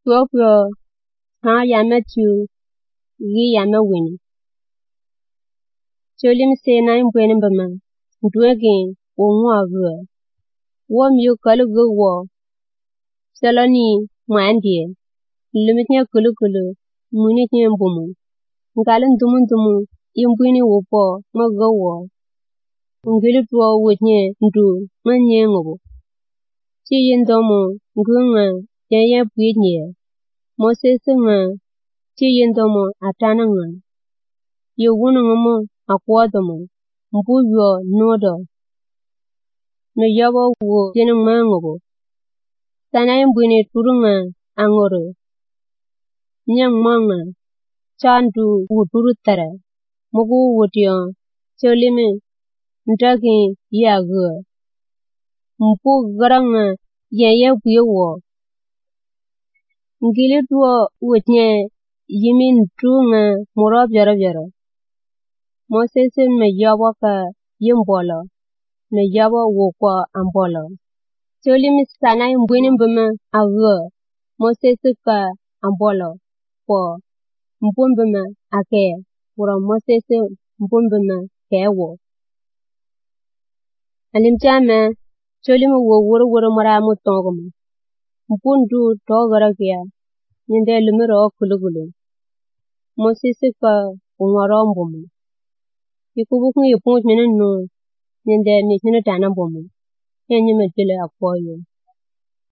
Tuopyo ha yama tu gi yama win. Cholim se na imbwene mbama ndwege wongwa gwe. Wom yu kalu gwe saloni mwandie. Lumitnya kulu munitnya mbumu. Ngalin dumu imbwene wopo magawo. Ngili tuwa wotnye ndu manye ngobo. Chi yendomo ngunga yaya pwednye. Mosese nga chi yendomo atana nga. Yewunu ngamo akwadomo. Mbu yo nodo. No yabo wo jene mangobo. Sana imbwene turunga angoro. Nyang manga. Chandu wuturu tara. Mugu wutiyo. Cholime ndage yagwe. Mpu garanga yaya pwewo. Ngili tuwa wotnye yimin tunga murab jara. Mosese me yabo ka yimbolo. Me yabo wokwa ambolo. Cholim sana imbwene mbama agwe. Mosese ka ambolo. Po mbumbama ake. Wura mosese mbumbama kewo. Alimchame cholimu wuro maramu tongoma. Mpundu togara kya. Ninde lumiro kulugulu. Mosese ka ungarombomu. Ikubuku yipunch minano. Ninde misino tanambomu. Henyi metile akwayo.